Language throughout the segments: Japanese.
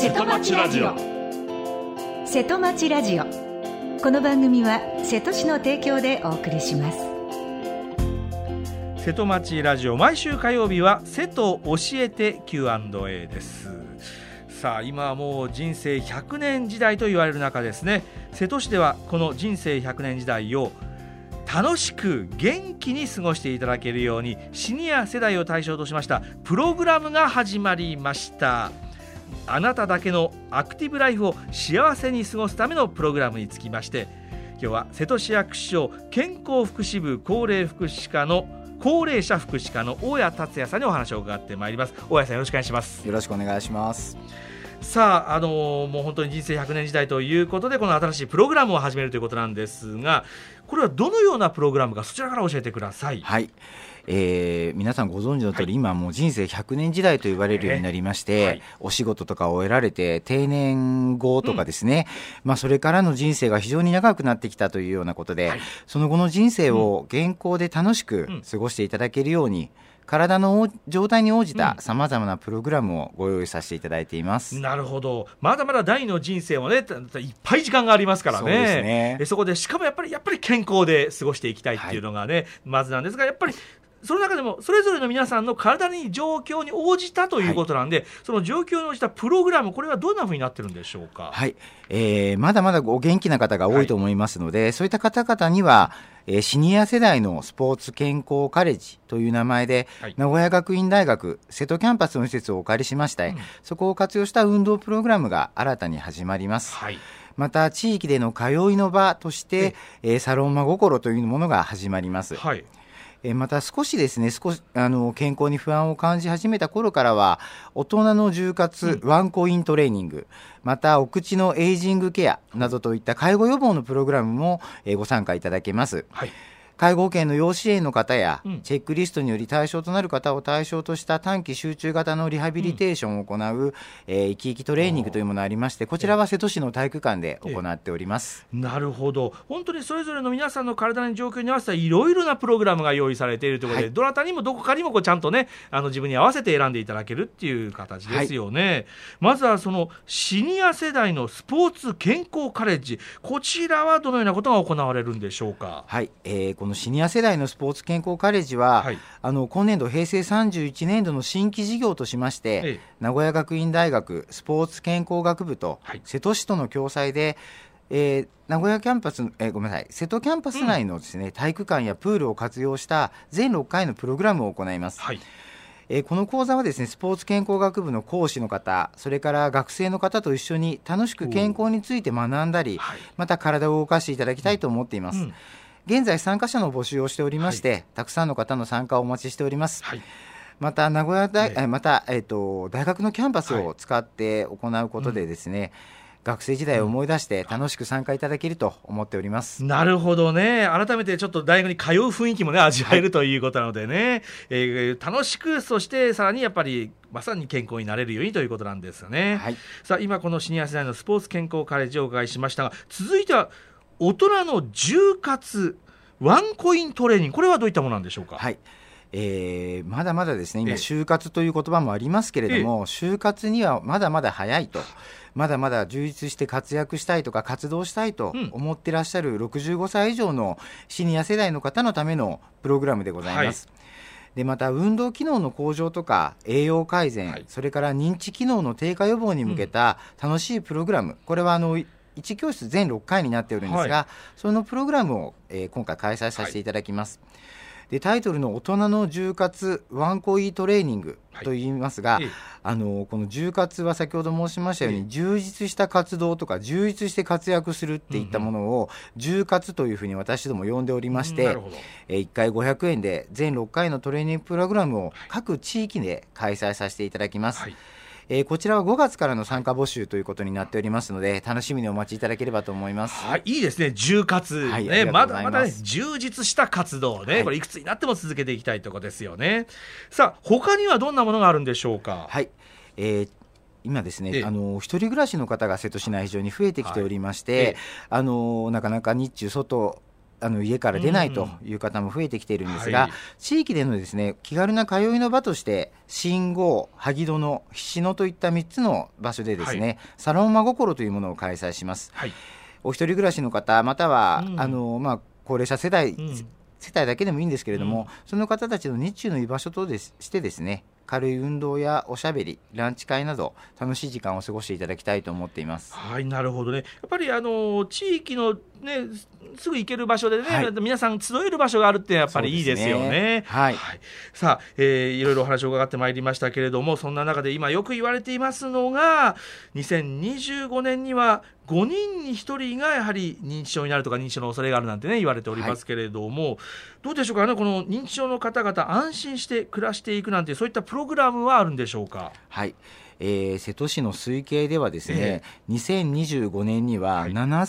瀬戸町ラジオ。 瀬戸町ラジオ。この番組は瀬戸市の提供でお送りします。 瀬戸町ラジオ、毎週火曜日は瀬戸教えて Q&A です。さあ、今はもう人生100年時代と言われる中ですね、瀬戸市ではこの人生100年時代を楽しく元気に過ごしていただけるように、シニア世代を対象としましたプログラムが始まりました。あなただけのアクティブライフを幸せに過ごすためのプログラムにつきまして、今日は瀬戸市役所健康福祉部高齢者福祉課の大谷達也さんにお話を伺ってまいります。大谷さん、よろしくお願いします。 よろしくお願いします。 さあ、もう本当に人生100年時代ということで、この新しいプログラムを始めるということなんですが、これはどのようなプログラムか、そちらから教えてください。 はい、皆さんご存知の通り、今もう人生100年時代と言われるようになりまして、お仕事とかを得られて定年後とかですね、それからの人生が非常に長くなってきたというようなことで、その後の人生を健康で楽しく過ごしていただけるように、体の状態に応じたさまざまなプログラムをご用意させていただいています。 なるほど。まだまだ第二の人生もね、いっぱい時間がありますからね。 そうですね。 そこでしかもやっぱり健康で過ごしていきたいっていうのがね、まずなんですが、やっぱりその中でもそれぞれの皆さんの体に状況に応じたということなんで、その状況に応じたプログラム、これはどんな風になってるんでしょうか。 はい、まだまだお元気な方が多いと思いますので、そういった方々には、シニア世代のスポーツ健康カレッジという名前で、名古屋学院大学瀬戸キャンパスの施設をお借りしまして、そこを活用した運動プログラムが新たに始まります。また地域での通いの場として、サロン真心というものが始まります。また少しですね、健康に不安を感じ始めた頃からは、大人の充活、ワンコイントレーニング、またお口のエイジングケアなどといった介護予防のプログラムもご参加いただけます。介護保険の要支援の方や、チェックリストにより対象となる方を対象とした短期集中型のリハビリテーションを行う、生き生きトレーニングというものがありまして、こちらは瀬戸市の体育館で行っております。 なるほど。本当にそれぞれの皆さんの体の状況に合わせたいろいろなプログラムが用意されているということで、どなたにもどこかにもちゃんとね、自分に合わせて選んでいただけるっていう形ですよね。まずはそのシニア世代のスポーツ健康カレッジ、こちらはどのようなことが行われるんでしょうか。 このシニア世代のスポーツ健康カレッジは、今年度平成31年度の新規事業としまして、名古屋学院大学スポーツ健康学部と、瀬戸市との共催で、名古屋キャンパス、瀬戸キャンパス内のですね、体育館やプールを活用した全6回のプログラムを行います。この講座はですね、スポーツ健康学部の講師の方、それから学生の方と一緒に楽しく健康について学んだり、また体を動かしていただきたいと思っています。現在参加者の募集をしておりまして、たくさんの方の参加をお待ちしております。また大学のキャンパスを使って行うことでですね、学生時代を思い出して楽しく参加いただけると思っております。 なるほどね。改めてちょっと大学に通う雰囲気もね、味わえるということなのでね、楽しく、そしてさらにやっぱりまさに健康になれるようにということなんですよね。さあ、今このシニア世代のスポーツ健康カレッジをお伺いしましたが、続いては大人の充活ワンコイントレーニング、これはどういったものなんでしょうか。 まだまだですね、今就活という言葉もありますけれども、就活にはまだまだ早いと、まだまだ充実して活躍したいとか活動したいと思ってらっしゃる65歳以上のシニア世代の方のためのプログラムでございます。でまた運動機能の向上とか栄養改善、それから認知機能の低下予防に向けた楽しいプログラム、これは1教室全6回になっておるんですが、そのプログラムを、今回開催させていただきます。でタイトルの大人の充活ワンコイントレーニングといいますが、この充活は先ほど申しましたように、充実した活動とか充実して活躍するっていったものを充活というふうに私ども呼んでおりまして、1回500円で全6回のトレーニングプログラムを各地域で開催させていただきます。こちらは5月からの参加募集ということになっておりますので、楽しみにお待ちいただければと思います。 いいですね、充活、まだまだ、充実した活動ね、これいくつになっても続けていきたいところですよね。さあ、他にはどんなものがあるんでしょうか。 今ですね、一人暮らしの方が瀬戸市内非常に増えてきておりまして、なかなか日中外家から出ないという方も増えてきているんですが、地域でのですね、気軽な通いの場として新郷、萩殿、菱野といった3つの場所でですね、サロン真心というものを開催します。お一人暮らしの方、または、高齢者世代だけでもいいんですけれども、その方たちの日中の居場所としてですね、軽い運動やおしゃべり、ランチ会など楽しい時間を過ごしていただきたいと思っています。 なるほどね。やっぱり地域の、ね、すぐ行ける場所でね、皆さん集える場所があるってやっぱりいいですよね。さあ、いろいろお話を伺ってまいりましたけれども、そんな中で今よく言われていますのが、2025年には5人に1人がやはり認知症になるとか認知症の恐れがあるなんてね言われておりますけれども、どうでしょうかね、この認知症の方々安心して暮らしていくなんてそういったプログラムはあるんでしょうか。 瀬戸市の推計ではですね、2025年には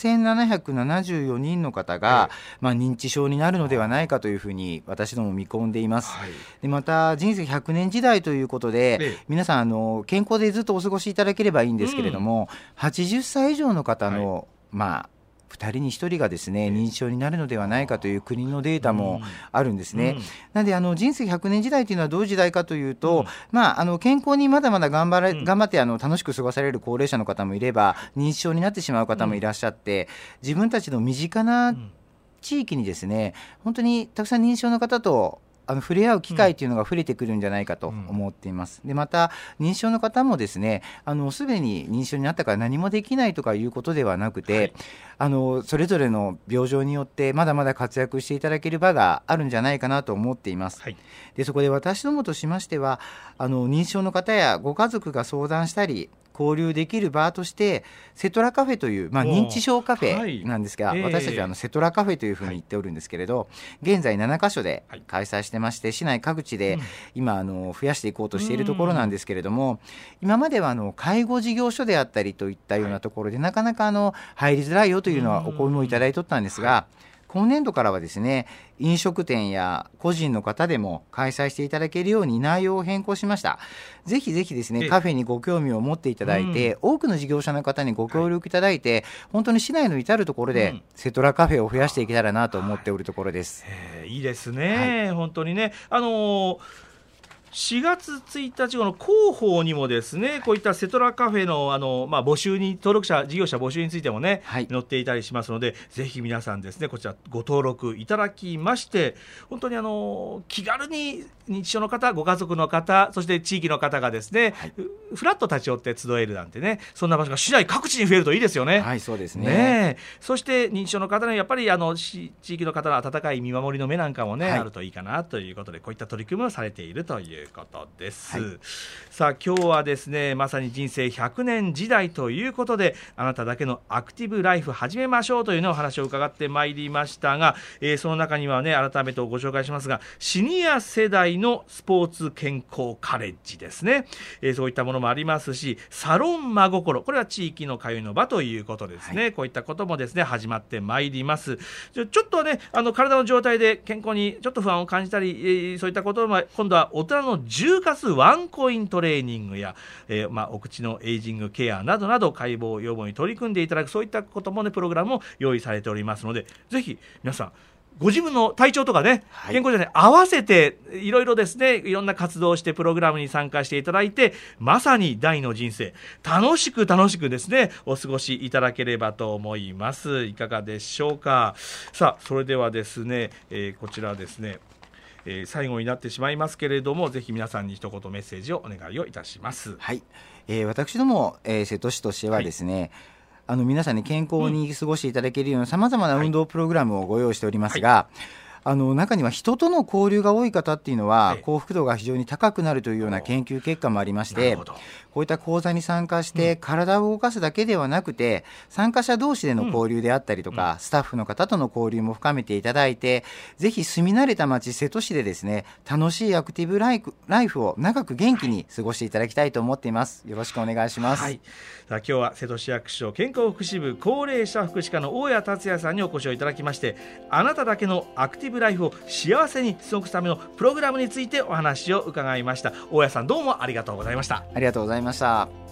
7774人の方が、認知症になるのではないかというふうに私ども見込んでいます。でまた人生100年時代ということで、皆さん健康でずっとお過ごしいただければいいんですけれども、80歳以上の方の、2人に1人がですね認知症になるのではないかという国のデータもあるんですね。なので人生100年時代というのはどういう時代かというと、健康にまだまだ頑張って楽しく過ごされる高齢者の方もいれば、認知症になってしまう方もいらっしゃって、自分たちの身近な地域にですね、本当にたくさん認知症の方と触れ合う機会というのが増えてくるんじゃないかと思っています。でまた認知症の方もですね、すでに認知症になったから何もできないとかいうことではなくて、それぞれの病状によってまだまだ活躍していただける場があるんじゃないかなと思っています。でそこで私どもとしましては、認知症の方やご家族が相談したり交流できる場としてセトラカフェという、認知症カフェなんですが、私たちはセトラカフェというふうに言っておるんですけれど、現在7カ所で開催してまして、市内各地で今増やしていこうとしているところなんですけれども、今までは介護事業所であったりといったようなところでなかなか入りづらいよというのはお声もいただいておったんですが、今年度からはですね、飲食店や個人の方でも開催していただけるように内容を変更しました。ぜひぜひですね、カフェにご興味を持っていただいて、多くの事業者の方にご協力いただいて、本当に市内の至るところでセトラカフェを増やしていけたらなと思っておるところです。 いいですね、本当にね。4月1日後の広報にもですね、こういったセトラカフェの募集に登録者事業者募集についてもね、載っていたりしますので、ぜひ皆さんですねこちらご登録いただきまして、本当に気軽に認知症の方、ご家族の方、そして地域の方がですね、フラッと立ち寄って集えるなんてね、そんな場所が市内各地に増えるといいですよね。 そうですね。 そして認知症の方のやっぱり地域の方の温かい見守りの目なんかもね、あるといいかなということで、こういった取り組みをされているということです。さあ今日はですね、まさに人生100年時代ということで、あなただけのアクティブライフ始めましょうというお話を伺ってまいりましたが、その中にはね、改めてご紹介しますが、シニア世代のスポーツ健康カレッジですね、そういったものもありますし、サロン真心、これは地域の通いの場ということですね。こういったこともですね始まってまいります。ちょっとね体の状態で健康にちょっと不安を感じたり、そういったことも今度は大人の重活ワンコイントレーニングや、お口のエイジングケアなどなど解剖予防に取り組んでいただく、そういったこともねプログラムも用意されておりますので、ぜひ皆さんご自分の体調とかね、健康状態に合わせていろいろですね、いろんな活動をしてプログラムに参加していただいて、まさに第の人生楽しくですねお過ごしいただければと思います。いかがでしょうか。さあそれではですね、こちらですね、最後になってしまいますけれども、ぜひ皆さんに一言メッセージをお願いをいたします。 私ども、瀬戸市としてはですね、皆さんに健康に過ごしていただけるようなさまざまな運動プログラムをご用意しておりますが、中には人との交流が多い方っていうのは幸福度が非常に高くなるというような研究結果もありまして、こういった講座に参加して体を動かすだけではなくて、参加者同士での交流であったりとか、スタッフの方との交流も深めていただいて、ぜひ住み慣れた町瀬戸市でですね、楽しいアクティブライフを長く元気に過ごしていただきたいと思っています。よろしくお願いします。 さあ今日は瀬戸市役所健康福祉部高齢者福祉課の大谷達也さんにお越しをいただきまして、あなただけのアクティブライフを幸せに過ごすためのプログラムについてお話を伺いました。大谷さん、どうもありがとうございました。 ありがとうございました。